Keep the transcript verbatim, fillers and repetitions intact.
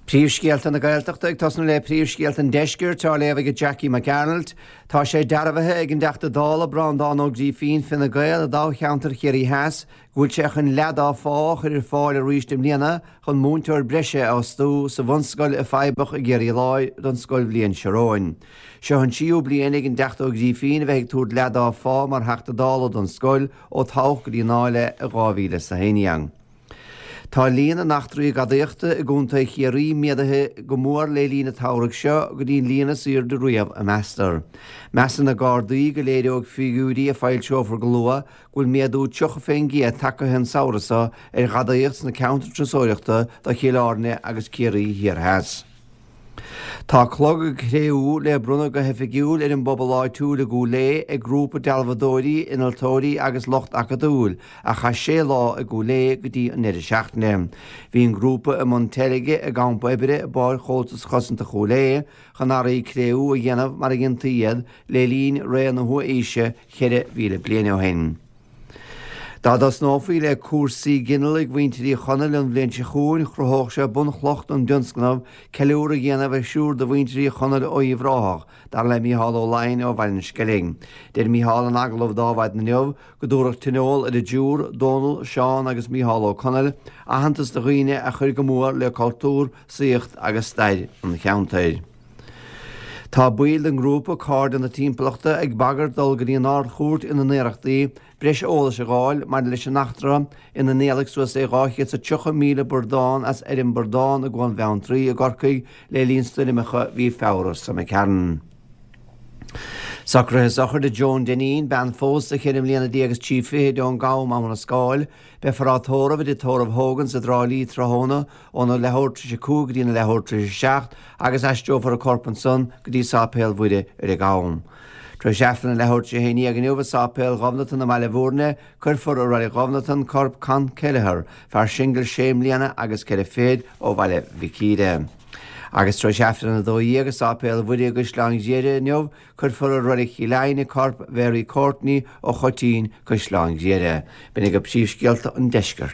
Príomhscéalta na Gaeltachta ag tosnú le príomhscéalta an deisceir tá le bheith Jackie McArnold, tá sé dearbhathe ag an deachta dála brán dá óg dí fin fin na Gael a dá cheantar chéirí heas, gúil sé chun leadá fá chuir fáil a rístim líana chun múnteir breise á stú sa bhunscoil a feibbach a géirí láid don scoil blion seróin. Seo an siú bliana ag an deachta óg dí fin a bheith túd leadá fá mar heachta dála don scoil ó tách go dtí náile a gáhíle sa héineang. Tá líana nachtrú gadaíochta a gúnta chéirí méadathe go mór le lína táraigh seo go dtíon líana siar de riamh a meastar. Meastan na Gardaí go léireog fiúdaí a fáil seofar go lua gúil méadú tucha féin gé take hen saorasa ar gadaíocht na counter trasóireachta do chéileárne agus céirí hir heas. Tá clog a chréú le brunna go hefigiúil ar an bobaláid túla go lé ag grúpa delvadóirí inaltóirí agus locht acadúil a cha sé lá a go lé go dtí an neidir seachtaine. Bhí an grúpa a Montelige a gampa ibre a bar chótas chosanta cholé chan araí chréú a dhéanamh mar a ginta iad le lín ré na thua éise cheire bhíle bliana ó hen. Tá das nófaí le cuasaí ginneal ag bhainteí chonneil an bhliain se chuún chruthóg se bun chlocht an dunscnamh ceúra dhéanamh a siúr do bhainteí chonneil ó íomhráthach dar le míhall ó lein ó bhain scaling. Déir míhall an aglah dáhaid na neomh go dúireach tinóil a de dúr, Donal, Seán agus míhall ó Connell a hantas do chuoine a chuir go mór le cultúr, saocht agus staid an cheantaid. Tá buil an grúpa cád an na timpplaachta ag bagart dul go dtí an ár chuairt ina néireachtaí breis ólas a gáil mar leis an nachtra ina néalaigh suas é gáiche sa tucha míle burdáin as Erin burdáin a gháin bhean trí a gorcaigh le líonstunimecha bhí fáras sa me ceann. Sacrathe sachar de Joan Deneen ben fós a chéirim líana déagas tíofa don gám am na scáil, be farátóra bhí de tóramh Hogan sa drálí trahóna óna lethórtri sé cúg dína lethórtri sé seacht agus eisteofar a corpan son go dtí sápéal bhuide ar a gám. Tro seafna lethórtri héine ag an nuamh sápéal gomnatan na meile bhórne chuirfar ó raibh gomnatan corp can Kelleher fear single séim líana agus ceile féad ó bhaile vicíide. Agus tro seafna na dóí agus sápéal bhuide agus sláing géire neomh chuirfar ó raibh chileine corp Mary Courtney ó chotín go sláing géire. B'nig go príomhscéalta an deisceart.